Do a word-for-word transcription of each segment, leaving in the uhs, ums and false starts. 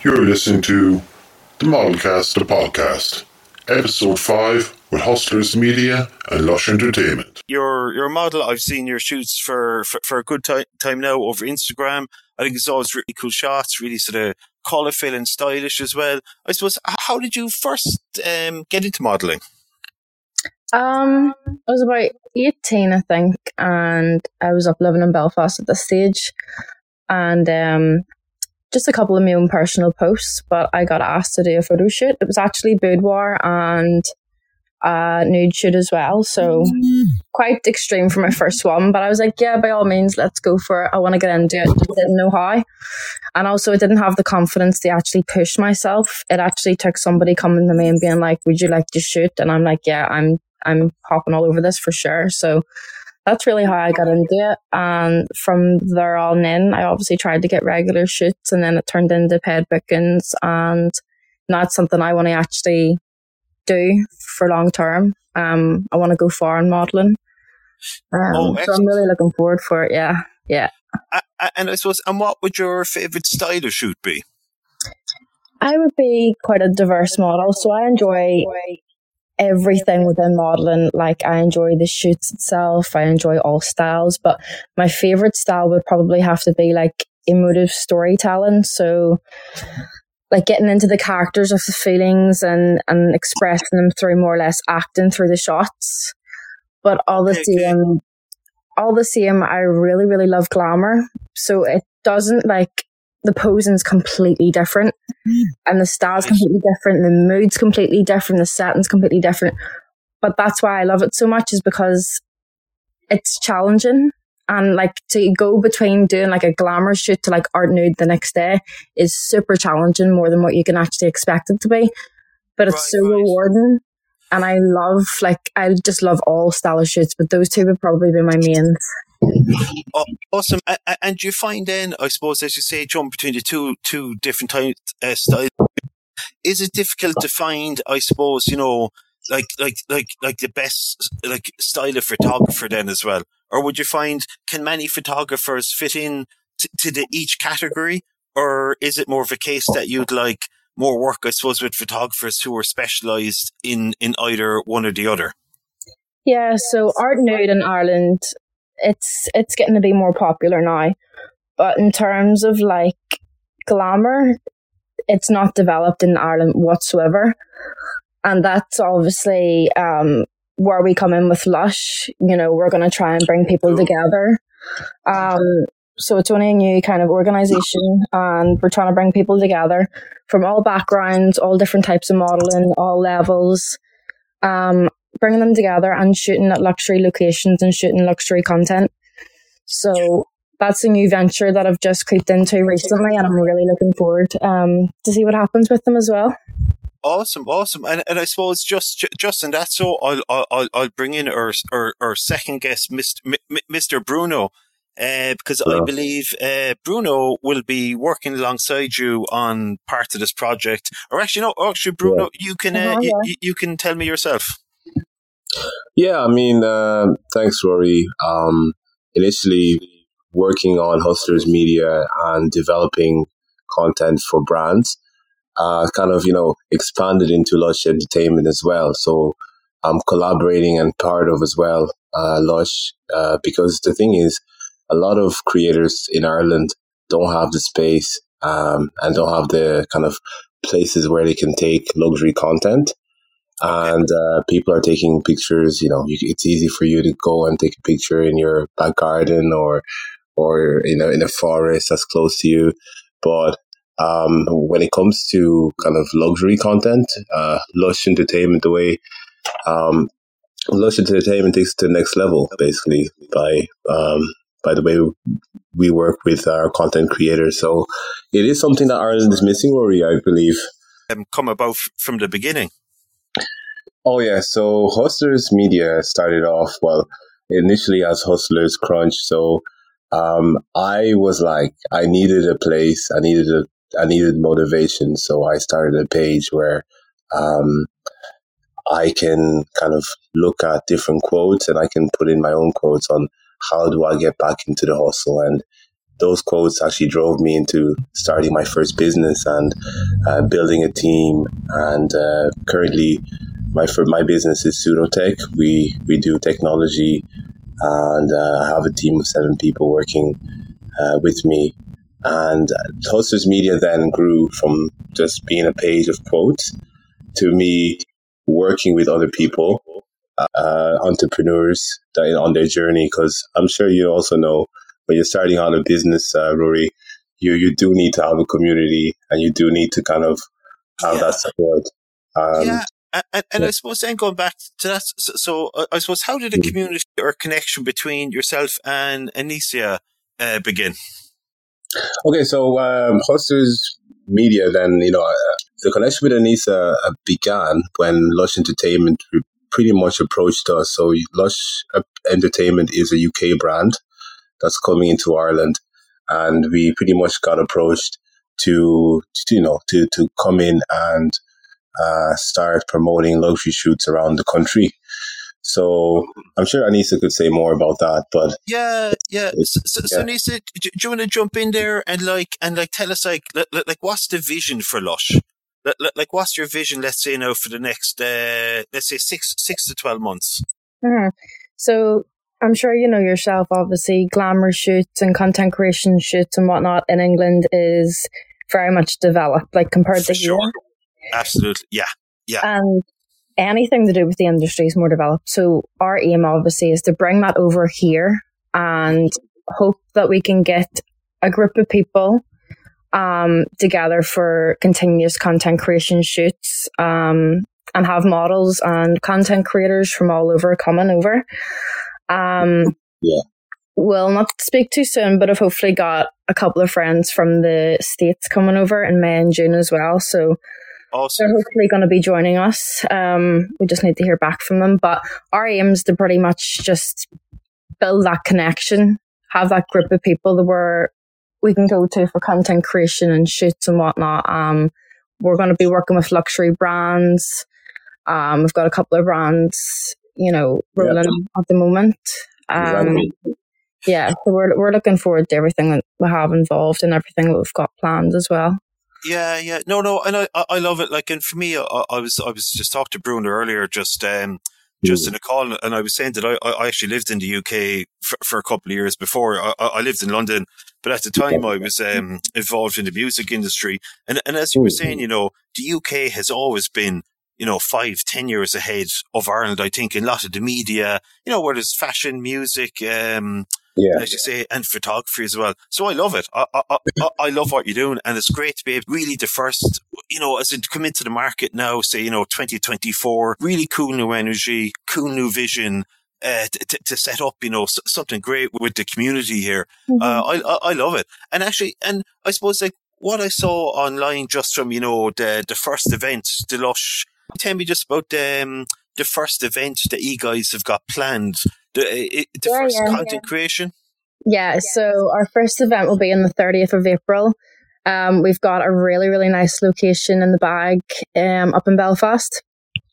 You're listening to the Modelcast, the podcast, episode five with Hustlers Media and Lush Entertainment. You're, you're a model. I've seen your shoots for, for, for a good time, time now over Instagram. I think it's always really cool shots, really sort of colourful and stylish as well. I suppose, how did you first um, get into modelling? Um, I was about eighteen, I think, and I was up living in Belfast at this stage, and um, just a couple of my own personal posts, but I got asked to do a photo shoot. It was actually boudoir and a nude shoot as well, so mm. quite extreme for my first one, but I was like, yeah, by all means, let's go for it. I want to get into it. Just didn't know how, and also I didn't have the confidence to actually push myself. It actually took somebody coming to me and being like, would you like to shoot? And I'm like, yeah, I'm I'm hopping all over this for sure. So that's really how I got into it. And from there on in, I obviously tried to get regular shoots, and then it turned into paid bookings. And now it's something I want to actually do for long term. Um, I want to go far in modelling. Um, oh, so I'm really looking forward for it. Yeah, yeah. Uh, and I suppose, and what would your favourite style of shoot be? I would be quite a diverse model. So I enjoy everything within modelling. Like, I enjoy the shoots itself, I enjoy all styles, but my favourite style would probably have to be like emotive storytelling. So like getting into the characters of the feelings and, and expressing them through more or less acting through the shots. But all the same, all the same, I really, really love glamour. So it doesn't like, the posing's completely different, and the style's completely different, the mood's completely different, the setting's completely different. But that's why I love it so much, is because it's challenging. And like to go between doing like a glamour shoot to like art nude the next day is super challenging, more than what you can actually expect it to be. But it's right, so right. rewarding. And I love, like, I just love all style of shoots, but those two would probably be my mains. Oh, awesome. And you find then, I suppose, as you say, jump between the two two different types uh, styles. Is it difficult to find, I suppose, you know, like like like like the best like style of photographer then as well? Or would you find, can many photographers fit in t- to the each category? Or is it more of a case that you'd like more work, I suppose, with photographers who are specialised in, in either one or the other? Yeah, so art nude in Ireland, it's it's getting to be more popular now. But in terms of like glamour, it's not developed in Ireland whatsoever. And that's obviously um, where we come in with Lush. You know, we're going to try and bring people together. Um, so it's only a new kind of organisation, and we're trying to bring people together from all backgrounds, all different types of modelling, all levels. Um, bringing them together and shooting at luxury locations and shooting luxury content. So that's a new venture that I've just creeped into recently, and I'm really looking forward um, to see what happens with them as well. Awesome, awesome. And and I suppose just just in that, so I'll I'll I'll bring in our our, our second guest, Mister Mister Bruno, uh, because yeah. I believe uh, Bruno will be working alongside you on part of this project. Or actually, no, actually, Bruno, yeah. you can uh, uh-huh, yeah. you, you can tell me yourself. Yeah, I mean, uh, thanks, Rory. Um, initially working on Hustlers Media and developing content for brands, uh, kind of, you know, expanded into Lush Entertainment as well. So I'm collaborating and part of as well, uh, Lush, uh, because the thing is, a lot of creators in Ireland don't have the space um, and don't have the kind of places where they can take luxury content. And uh, people are taking pictures, you know, you, it's easy for you to go and take a picture in your back garden or, or you know, in a forest that's close to you. But um, when it comes to kind of luxury content, uh, Lush Entertainment, the way um, Lush Entertainment takes it to the next level, basically, by um, by the way we work with our content creators. So it is something that Ireland is missing, Rory, I believe. Um, come about from the beginning. Oh, yeah. So Hustlers Media started off, well, initially as Hustlers Crunch. So um, I was like, I needed a place. I needed a, I needed motivation. So I started a page where um, I can kind of look at different quotes and I can put in my own quotes on how do I get back into the hustle. And those quotes actually drove me into starting my first business and uh, building a team. And uh, currently, my my business is Pseudotech. We we do technology, and uh, I have a team of seven people working uh, with me. And Hustlers Media then grew from just being a page of quotes to me working with other people, uh, entrepreneurs that on their journey. Because I'm sure you also know when you're starting out a business, uh, Rory, you you do need to have a community, and you do need to kind of have Yeah. that support. Um, Yeah. And, and, and yeah. I suppose then going back to that, so, so uh, I suppose how did a community or connection between yourself and Anicia uh, begin? Okay, so um, Hustlers Media, then, you know, uh, the connection with Anissa uh, began when Lush Entertainment pretty much approached us. So Lush Entertainment is a U K brand that's coming into Ireland, and we pretty much got approached to, to you know, to, to come in and uh, start promoting luxury shoots around the country. So I'm sure Anissa could say more about that, but Yeah, yeah. So, so, so yeah. Anissa, do, do you want to jump in there and like and like tell us like like, like what's the vision for Lush? Like, like what's your vision? Let's say now for the next uh, let's say six six to twelve months. Mm-hmm. So I'm sure you know yourself. Obviously, glamour shoots and content creation shoots and whatnot in England is very much developed, like compared For to sure. here. Absolutely, yeah, yeah. And anything to do with the industry is more developed. So our aim obviously is to bring that over here and hope that we can get a group of people um, together for continuous content creation shoots um, and have models and content creators from all over coming over. Um, Yeah. We'll not speak too soon, but I've hopefully got a couple of friends from the States coming over in May and June as well. So Awesome. they're hopefully going to be joining us. Um, we just need to hear back from them. But our aim is to pretty much just build that connection, have that group of people that we're, we can go to for content creation and shoots and whatnot. Um, we're going to be working with luxury brands. Um, we've got a couple of brands, you know, rolling Yeah. at the moment. Um, Exactly. yeah, so we're we're looking forward to everything that we have involved and everything that we've got planned as well. Yeah, yeah. No, no, and I, I I love it. Like, and for me, I, I was, I was just talking to Bruno earlier, just, um, just in a call, and I was saying that I, I actually lived in the U K for, for a couple of years before. I, I lived in London, but at the time I was um, involved in the music industry, and and as you were saying, you know, the U K has always been, you know, five, ten years ahead of Ireland. I think in a lot of the media, you know, where there's fashion, music, um. Yeah. As you say, and photography as well. So I love it. I, I, I, I love what you're doing, and it's great to be able, really the first, you know, as it come into the market now, say, you know, twenty twenty-four, really cool new energy, cool new vision, uh, to, to set up, you know, something great with the community here. Mm-hmm. Uh, I, I, I love it. And actually, and I suppose like what I saw online just from, you know, the, the first event, the Lush, tell me just about the, um, the first event that you guys have got planned. The, the yeah, first yeah, content yeah. creation? Yeah, so our first event will be on the thirtieth of April. Um, we've got a really, really nice location in the bag um, up in Belfast.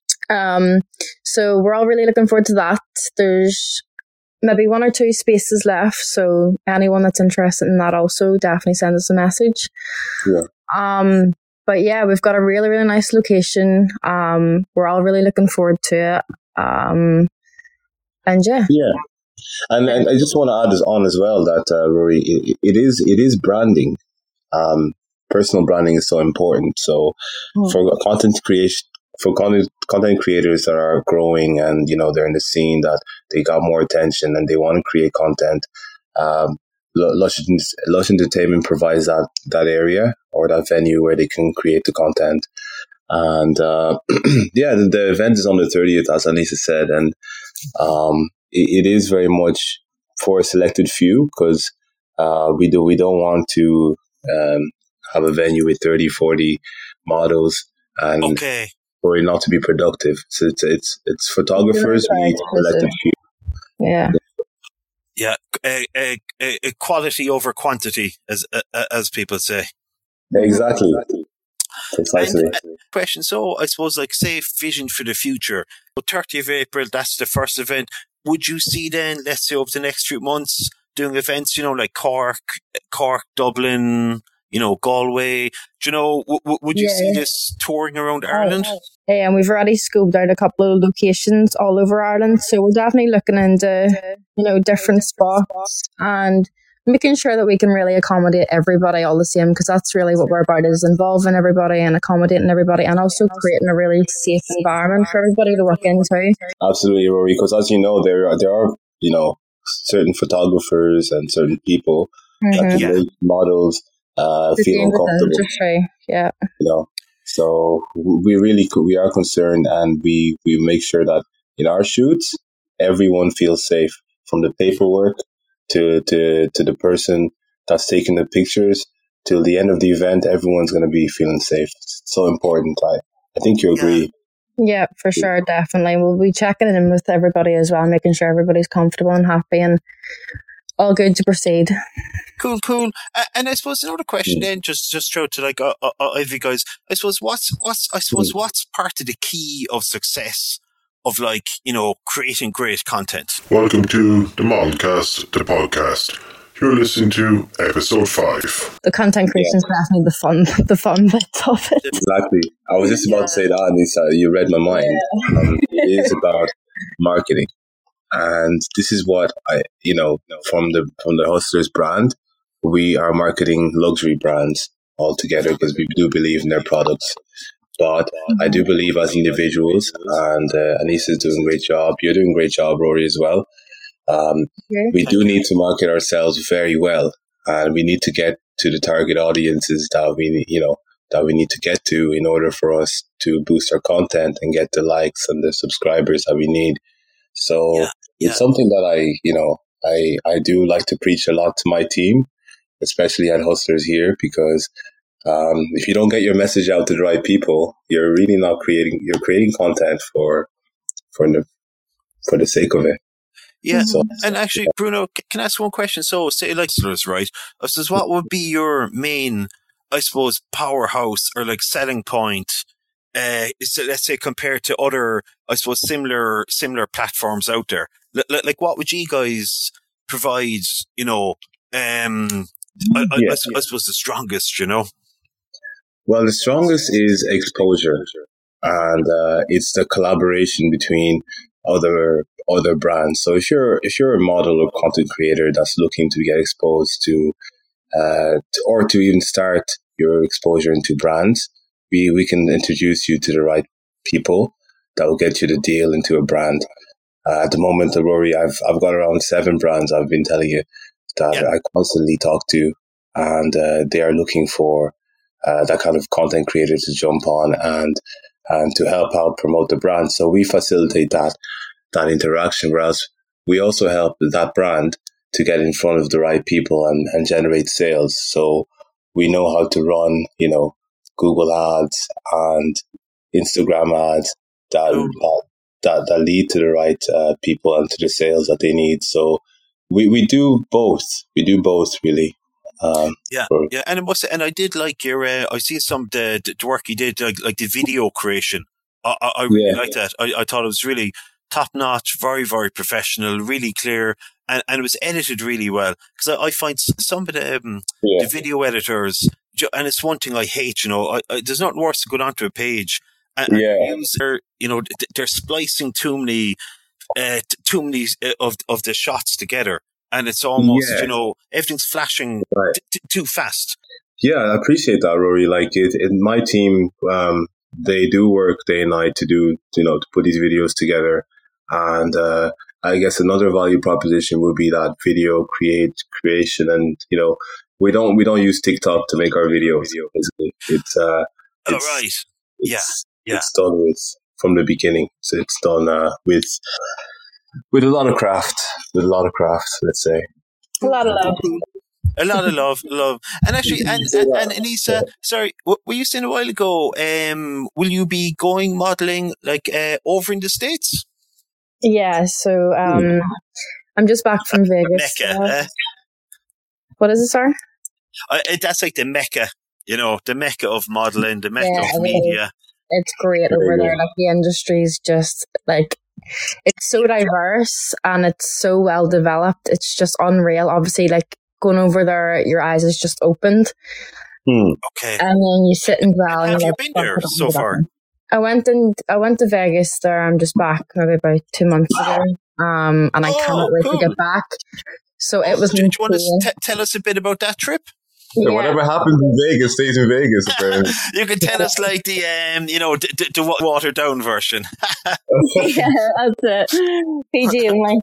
Um, so we're all really looking forward to that. There's maybe one or two spaces left, so anyone that's interested in that also definitely send us a message. Yeah. Um, but yeah, we've got a really, really nice location. Um, we're all really looking forward to it. Um, And yeah, yeah, and, and I just want to add this on as well that uh, Rory, it, it is it is branding. Um, personal branding is so important. So oh. for content creation, for content content creators that are growing and you know they're in the scene that they got more attention and they want to create content, um, Lush, Lush Entertainment provides that that area or that venue where they can create the content. And uh, yeah, the, the event is on the thirtieth, as Anissa said, and um, it, it is very much for a selected few because uh, we do we don't want to um, have a venue with thirty, forty models and okay. for it not to be productive. So it's it's, it's photographers. We need a selected few. Yeah. Yeah, a, a, a quality over quantity, as uh, as people say. Exactly. Precisely. And, uh, question. So, I suppose, like, say, vision for the future. So, thirtieth of April, that's the first event. Would you see then, let's say, over the next few months, doing events, you know, like Cork, Cork, Dublin, you know, Galway. Do you know, w- w- would you Yeah. see this touring around Ireland? Yeah, and we've already scoped out a couple of locations all over Ireland. So we're definitely looking into, you know, different spots and making sure that we can really accommodate everybody all the same, because that's really what we're about, is involving everybody and accommodating everybody, and also creating a really safe environment for everybody to work into. Absolutely, Rory, because as you know, there are, there are, you know, certain photographers and certain people that Mm-hmm. can Yeah. make models uh, The feel same with the uncomfortable, industry. Yeah. you know. So we really, we are concerned, and we, we make sure that in our shoots, everyone feels safe, from the paperwork to, to, to the person that's taking the pictures till the end of the event. Everyone's going to be feeling safe. It's so important. I, I think you Yeah. agree. Yeah, for sure, definitely. We'll be checking in with everybody as well, making sure everybody's comfortable and happy and all good to proceed. Cool, cool. Uh, and I suppose another question Mm. then, just just throw to like uh, uh, uh, of you guys. I suppose what's what's I suppose what's part of the key of success of, like, you know, creating great content? Welcome to the Modelcast, the podcast. You're listening to episode five. The content creation is definitely the fun, the fun bits of it. Exactly. I was just about to say that, Anissa. You read my mind. Um, it is about marketing, and this is what I, you know, from the from the Hustlers brand, we are marketing luxury brands altogether because we do believe in their products. But I do believe as individuals, and uh, Anissa's doing a great job. You're doing a great job, Rory, as well. Um, we do need to market ourselves very well, and we need to get to the target audiences that we, you know, that we need to get to in order for us to boost our content and get the likes and the subscribers that we need. So Yeah, yeah. it's something that I, you know, I, I do like to preach a lot to my team, especially at Hustlers here, because um, if you don't get your message out to the right people, you're really not creating, you're creating content for, for the, for the sake of it. Yeah, So, and actually, Bruno, c- can I ask one question? So, say like Hustlers, right? I suppose what would be your main, I suppose, powerhouse or like selling point? Uh, so let's say compared to other, I suppose, similar similar platforms out there. L- l- like, what would you guys provide? You know, um, I, I, Yeah. I, s- I suppose the strongest. You know, well, the strongest is exposure, and uh, it's the collaboration between other other brands. So if you're if you're a model or content creator that's looking to get exposed to, uh, to, or to even start your exposure into brands, we we can introduce you to the right people that will get you the deal into a brand. Uh, at the moment, Rory, I've I've got around seven brands I've been telling you that Yeah. I constantly talk to, and uh, they are looking for uh, that kind of content creator to jump on and and to help out promote the brand. So we facilitate that that interaction, whereas we also help that brand to get in front of the right people and, and generate sales. So we know how to run, you know, Google ads and Instagram ads that Cool. that, that, that lead to the right uh, people and to the sales that they need. So we, we do both. We do both, really. Um, yeah, for- yeah. And it must, and I did like your. Uh, I see some of the, the work you did, like, like the video creation. I, I, I really Yeah. liked that. I, I thought it was really top notch, very, very professional, really clear, and, and it was edited really well. Because I, I find s- some of the, um, yeah. the video editors, ju- and it's one thing I hate, you know, I, I, there's nothing worse than going onto a page and, and Yeah. use their, you know, th- they're splicing too many, uh, t- too many uh, of, of the shots together. And it's almost, Yeah. you know, everything's flashing Right. t- t- too fast. Yeah, I appreciate that, Rory. Like it, in my team, um, they do work day and night to do, you know, to put these videos together. And uh, I guess another value proposition would be that video create creation, and you know, we don't we don't use TikTok to make our videos. Basically, it's uh, Oh, it's, right. Yeah, it's, yeah. it's done with from the beginning. So it's done uh, with with a lot of craft, with a lot of craft. Let's say. A lot of love. A lot of love, love. And actually, and, and, and Anissa, sorry, w- were you saying a while ago, um, will you be going modeling like uh, over in the States? Yeah, so um, I'm just back from Vegas. Mecca. Uh, Uh, what is it, sir? uh, that's like the Mecca, you know, the Mecca of modeling, the Mecca Yeah, of it is. media. It's great There over you there. go. Like the industry's just like it's so diverse and it's so well developed. It's just unreal. Obviously, like going over there, your eyes is just opened. Hmm. Okay. And then you sit and dwell. Have and you like, been there so far? I went in, I went to Vegas there. I'm just back maybe about two months ago. Um, and I Oh, cannot wait cool. to get back. So it was. Do, do you want insane. to t- tell us a bit about that trip? So Yeah. whatever happens in Vegas stays in Vegas, apparently. You can tell us like the um, you know, the, the, the watered down version. Yeah, that's it. P G only.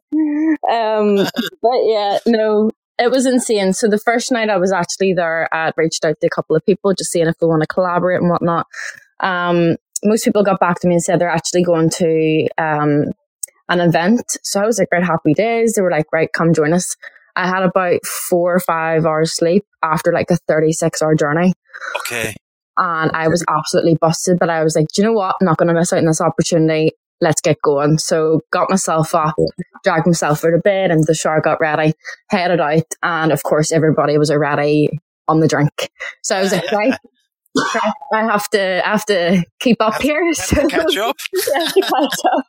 Um, but yeah, no, it was insane. So the first night I was actually there, I reached out to a couple of people just seeing if they want to collaborate and whatnot. Um, most people got back to me and said they're actually going to um, an event. So I was like, right, happy days. They were like, right, come join us. I had about four or five hours sleep after like a thirty-six hour journey. Okay. And I was absolutely busted, but I was like, do you know what? I'm not going to miss out on this opportunity. Let's get going. So got myself up, dragged myself out of bed, into the shower, got ready, headed out. And of course, everybody was already on the drink. So I was like, right, I have to, I have to keep up Have- here. have So to catch up. I have to catch up.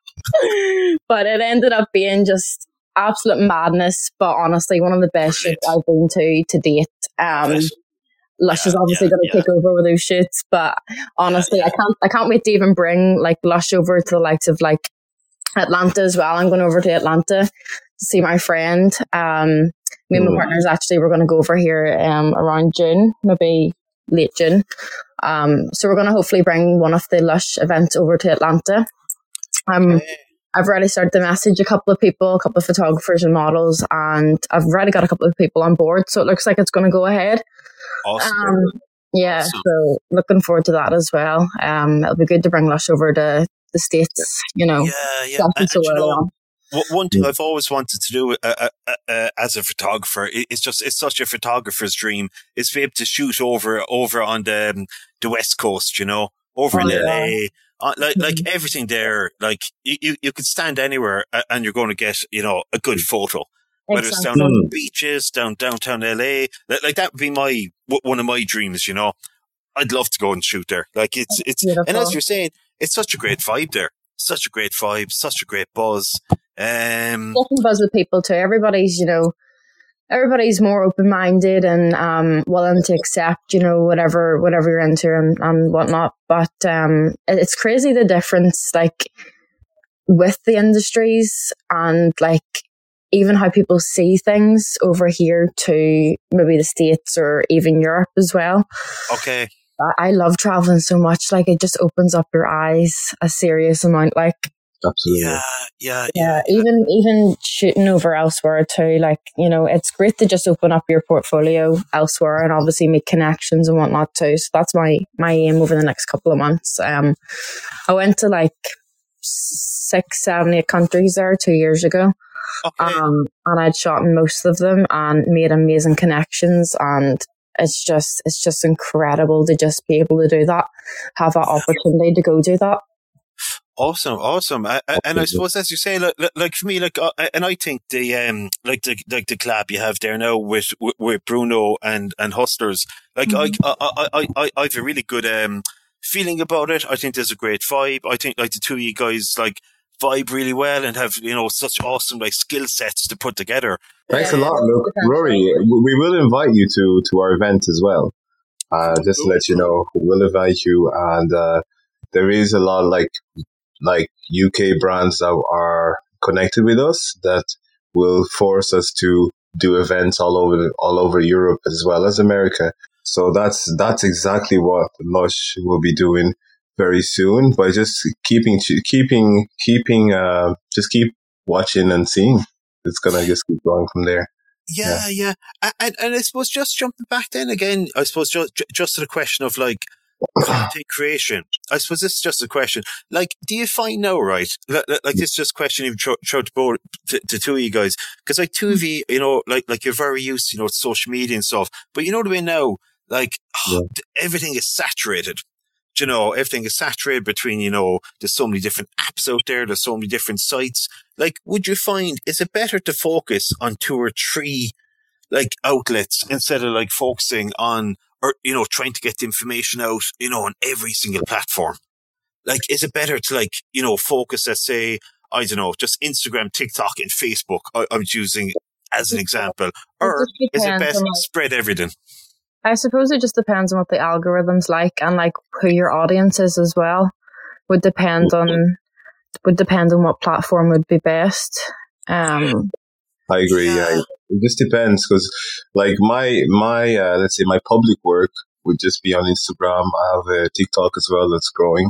But it ended up being just absolute madness. But honestly, one of the best shoots I've been to to date. Um, Right. Lush Yeah, is obviously yeah, going to yeah. take over with those shoots, but honestly, I can't. I can't wait to even bring like Lush over to the likes of like Atlanta as well. I'm going over to Atlanta to see my friend. Um, me and my Mm. partners actually we're going to go over here um around June, maybe late June. Um, so we're going to hopefully bring one of the Lush events over to Atlanta. Um, Okay. I've already started to message a couple of people, a couple of photographers and models, and I've already got a couple of people on board. So it looks like it's going to go ahead. Awesome. Um, yeah, Awesome. so looking forward to that as well. Um, it'll be good to bring Lush over to the States, you know. yeah, yeah. Something And, so and you early know, on. Wh- One thing I've always wanted to do uh, uh, uh, uh, as a photographer, i- it's just it's such a photographer's dream, is to be able to shoot over over on the um, the West Coast, you know, over Oh, in yeah. L A, uh, like like Mhm. everything there. Like you, you, you could stand anywhere uh, and you're going to get, you know, a good photo. Whether it's down Exactly. on Mm. the beaches, down downtown L A, like, like that would be my w- one of my dreams, you know. I'd love to go and shoot there. Like it's it's and Beautiful. as you're saying, it's such a great vibe there. Such a great vibe, such a great buzz. Um, Getting buzz with people too. Everybody's, you know, everybody's more open minded and um, willing to accept, you know, whatever whatever you're into and, and whatnot. But um, it- it's crazy the difference, like with the industries and like even how people see things over here to maybe the States or even Europe as well. okay. I, I love traveling so much. Like it just opens up your eyes a serious amount. Like Absolutely. Yeah, yeah, yeah, even even shooting over elsewhere too. Like, you know, it's great to just open up your portfolio elsewhere and obviously make connections and whatnot too. So that's my my aim over the next couple of months. Um, I went to like six, seven, eight countries there two years ago. Okay. Um, and I'd shot in most of them and made amazing connections. And it's just it's just incredible to just be able to do that, have that opportunity to go do that. Awesome, awesome, I, I, and I suppose as you say, like, like for me, like, uh, and I think the um, like the like the collab you have there now with with, with Bruno and and Hustlers, like Mm-hmm. I, I I I I have a really good um feeling about it. I think there's a great vibe. I think like the two of you guys like vibe really well and have, you know, such awesome like skill sets to put together. Thanks a Yeah. lot, Luke. Rory, we will invite you to, to our event as well. Uh, just to let you know, we will invite you. And uh, there is a lot like like U K brands that are connected with us that will force us to do events all over all over Europe as well as America. So that's that's exactly what Lush will be doing very soon. But just keeping keeping keeping uh, just keep watching and seeing. It's gonna just keep going from there. Yeah, yeah, A- and and I suppose just jumping back then again, I suppose just just to the question of like content creation. I suppose this is just a question. Like, do you find now, right? Like, like this is just a question even throw, throw to, both, to, to two of you guys, because like two of you, you know, like like you're very used to, you know, social media and stuff. But you know what I mean now, like Yeah. everything is saturated. Do you know, everything is saturated between, you know, there's so many different apps out there, there's so many different sites. Like, would you find, is it better to focus on two or three, like, outlets instead of, like, focusing on, or, you know, trying to get the information out, you know, on every single platform? Like, is it better to, like, you know, focus, let's say, I don't know, just Instagram, TikTok, and Facebook. I, I'm choosing as an example, or is it best to spread everything? I suppose it just depends on what the algorithm's like, and like who your audience is as well. Would depend on would depend on what platform would be best. Um, I agree. Yeah. yeah, it just depends, because like my my uh, let's say my public work would just be on Instagram. I have a TikTok as well that's growing,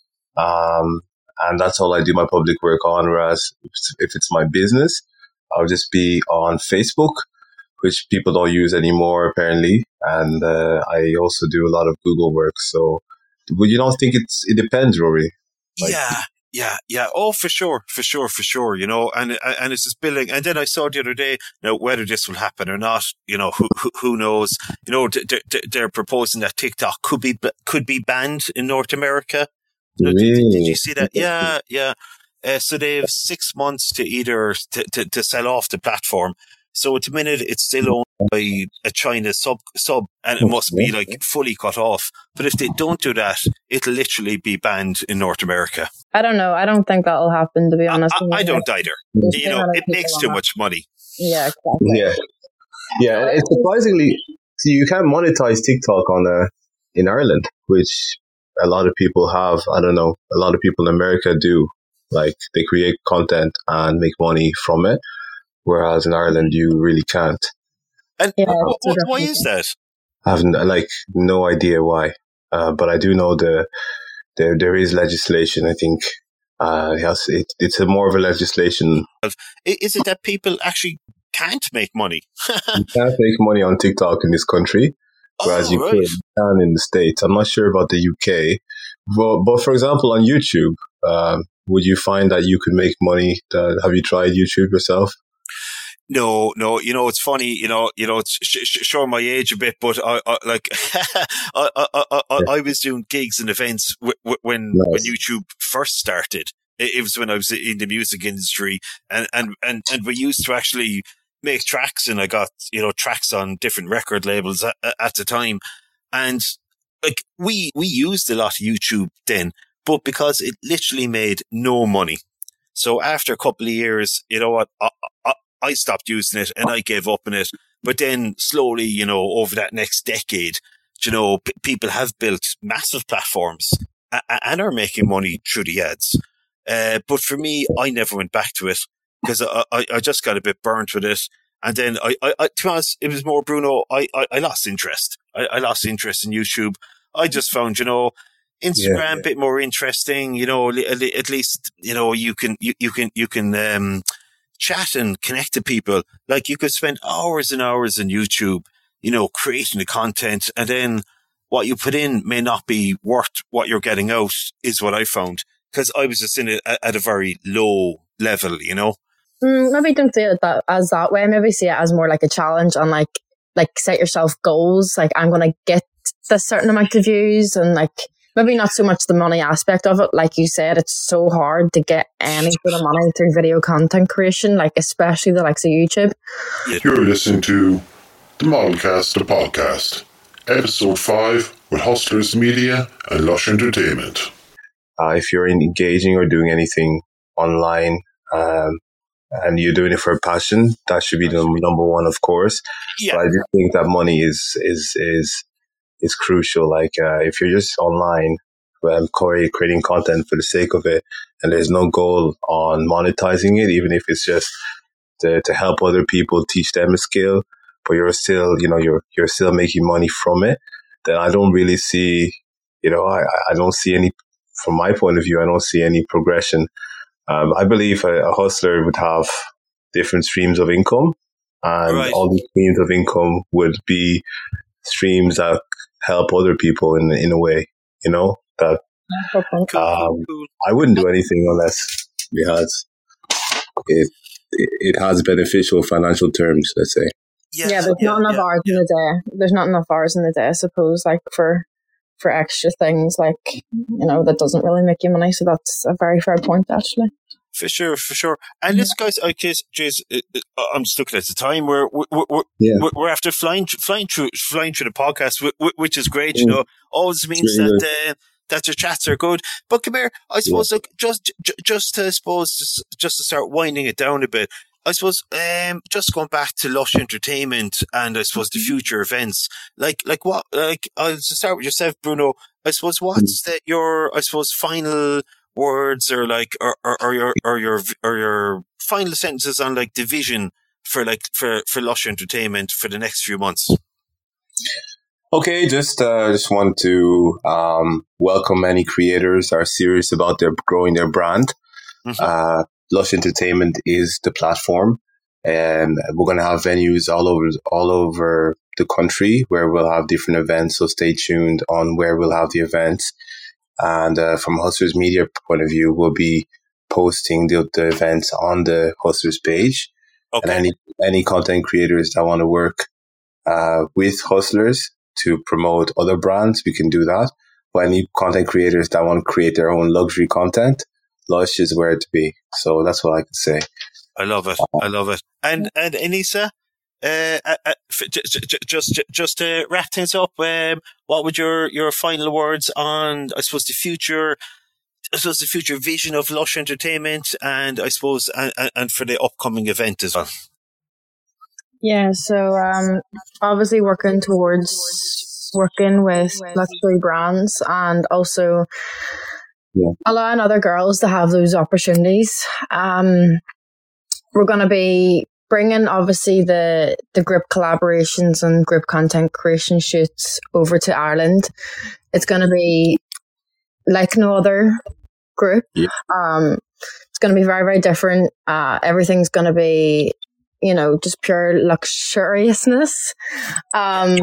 um, and that's all I do my public work on. Whereas if it's my business, I'll just be on Facebook, which people don't use anymore apparently, and uh, I also do a lot of Google work. So, would you not think it's it depends, Rory? Like, yeah. Yeah, yeah. Oh, for sure, for sure, for sure, you know, and, and it's just building. And then I saw the other day, now, whether this will happen or not, you know, who, who, who knows, you know, they're, they're proposing that TikTok could be, could be banned in North America. Really? Did, did you see that? Yeah, yeah. Uh, so they have six months to either, to, to, to sell off the platform. So at the minute, it's still owned by a China sub, sub, and it must be like fully cut off. But if they don't do that, it'll literally be banned in North America. I don't know. I don't think that'll happen, to be honest. I, I, I don't either. You know, it makes too much money. Yeah, exactly. Yeah. Yeah. It's surprisingly, see, you can't monetize TikTok on uh, in Ireland, which a lot of people have. I don't know. A lot of people in America do. Like, they create content and make money from it. Whereas in Ireland, you really can't. And yeah, what, what, why is that? I have like no idea why, uh, but I do know the there there is legislation. I think uh, yes, it, it's a more of a legislation. Is it that people actually can't make money? You can't make money on TikTok in this country, whereas oh, you right. can in the States. I'm not sure about the U K, but but for example, on YouTube, um, would you find that you could make money? Uh, have you tried YouTube yourself? No, no, you know, it's funny, you know, you know, it's sh- sh- showing my age a bit, but I, I like, I, I, I, I, I was doing gigs and events w- w- when, nice. when YouTube first started. It, it was when I was in the music industry, and, and, and, and we used to actually make tracks, and I got, you know, tracks on different record labels at, at the time. And like, we, we used a lot of YouTube then, but because it literally made no money. So after a couple of years, you know what, I, I, I stopped using it and I gave up on it. But then slowly, you know, over that next decade, you know, p- people have built massive platforms a- and are making money through the ads. Uh, but for me, I never went back to it because I, I, I just got a bit burnt with it. And then I, I, I to be honest, it was more Bruno. I, I, I lost interest. I, I lost interest in YouTube. I just found, you know, Instagram yeah, yeah. a bit more interesting. You know, at least, you know, you can, you, you can, you can, um, chat and connect to people. Like, you could spend hours and hours on YouTube, you know, creating the content, and then what you put in may not be worth what you're getting out, is what I found. Because I was just in it at a very low level, you know. Mm, maybe don't see it that as that way. Maybe see it as more like a challenge, and like like set yourself goals. Like, I'm gonna get this certain amount of views, and like, maybe not so much the money aspect of it. Like you said, it's so hard to get any sort of money through video content creation, like especially the likes of YouTube. You're listening to the Modelcast, the podcast, episode five with Hustlers Media and Lush Entertainment. Uh, if you're engaging or doing anything online, um, and you're doing it for a passion, that should be the number one, of course. Yeah. But I do think that money is is is is crucial. Like, uh, if you're just online, well, creating content for the sake of it, and there's no goal on monetizing it, even if it's just to, to help other people, teach them a skill, but you're still, you know, you're you're still making money from it, then I don't really see, you know, I, I don't see any, from my point of view, I don't see any progression. Um, I believe a, a hustler would have different streams of income, and right. all these streams of income would be streams that help other people in in a way, you know, that um, I wouldn't do anything unless it has it it has beneficial financial terms, let's say. Yeah, yeah there's yeah, not enough yeah, hours yeah. in the day. There's not enough hours in the day, I suppose, like for for extra things, like, you know, that doesn't really make you money. So that's a very fair point, actually. For sure, for sure. And this guys, I guess, Jays, I'm just looking at the time. We're we're we're, yeah. we're after flying flying through flying through the podcast, which is great. You know, always means that uh, that your chats are good. But come here, I suppose, yeah. look, just, j- just to, I suppose, just, just to start winding it down a bit, I suppose, um, just going back to Lush Entertainment and I suppose the future events, like, like what, like, I'll just start with yourself, Bruno. I suppose, what's the, your, I suppose, final words or like, or, or, or your, or your, or your final sentences on like the vision for like, for, for Lush Entertainment for the next few months? Okay, just uh, just want to um, welcome any creators that are serious about their growing their brand. Mm-hmm. Uh, Lush Entertainment is the platform, and we're going to have venues all over all over the country where we'll have different events. So stay tuned on where we'll have the events. And uh, from Hustlers Media point of view, we'll be posting the, the events on the Hustlers page. Okay. And any any content creators that want to work uh, with Hustlers to promote other brands, we can do that. But any content creators that want to create their own luxury content, Lush is where to be. So that's what I can say. I love it. I love it. And and Anisha, uh, uh, just just just to wrap things up, um, what would your your final words on, I suppose, the future, I suppose the future vision of Lush Entertainment, and I suppose and, and for the upcoming event as well? Yeah, so um, obviously working towards working with luxury brands and also yeah. allowing other girls to have those opportunities. Um, we're going to be bringing obviously the, the group collaborations and group content creation shoots over to Ireland. It's going to be like no other group. Yeah. Um, it's going to be very, very different. Uh, everything's going to be, you know, just pure luxuriousness. Um,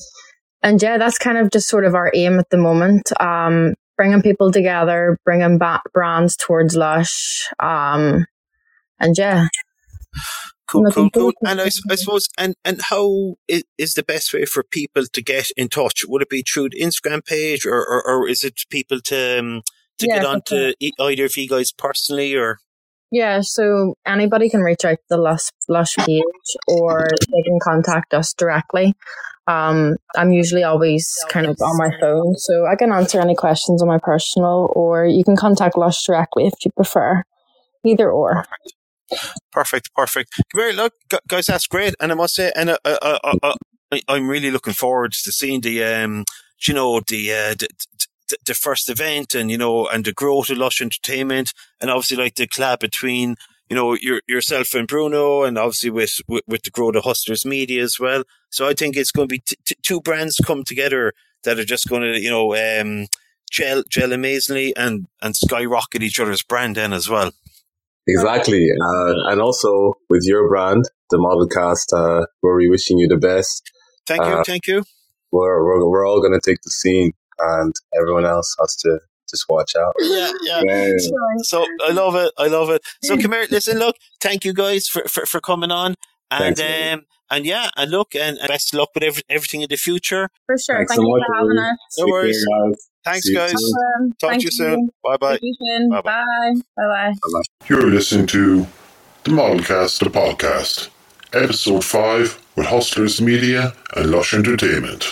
and yeah, that's kind of just sort of our aim at the moment. Um, bringing people together, bringing back brands towards Lush. Um, and yeah. Cool, cool, cool. And I, I suppose, and, and how is, is the best way for people to get in touch? Would it be through the Instagram page or, or, or is it people to, um, to yeah, get on to either of you guys personally or? Yeah, so anybody can reach out to the Lush, Lush page or they can contact us directly. Um, I'm usually always kind of on my phone, so I can answer any questions on my personal, or you can contact Lush directly if you prefer. Either or. Perfect, perfect. Come here, look, guys, that's great. And I must say, and uh, uh, uh, uh, I'm really looking forward to seeing the, um, you know, the, uh, the, the first event and, you know, and the growth of Lush Entertainment and obviously like the collab between, you know, your, yourself and Bruno and obviously with, with, with the growth of Hustlers Media as well. So I think it's going to be t- t- two brands come together that are just going to, you know, um, gel, gel amazingly and, and skyrocket each other's brand then as well. Exactly. Uh, and also with your brand, the Modelcast, uh, we're wishing you the best. Thank you. Uh, thank you. We're, we're, we're all going to take the scene. And everyone else has to just watch out. Yeah, yeah. yeah. So I love it. I love it. So come here, listen, look, thank you guys for, for, for coming on. And Thanks, um and yeah, and look, and best of luck with every, everything in the future. For sure. Thanks Thank so you much, for having us. No worries. Thanks, guys. Awesome. Talk Thank to you soon. Bye bye. Bye bye. Bye bye. You're listening to the Modelcast, the podcast, episode five with Hustlers Media and Lush Entertainment.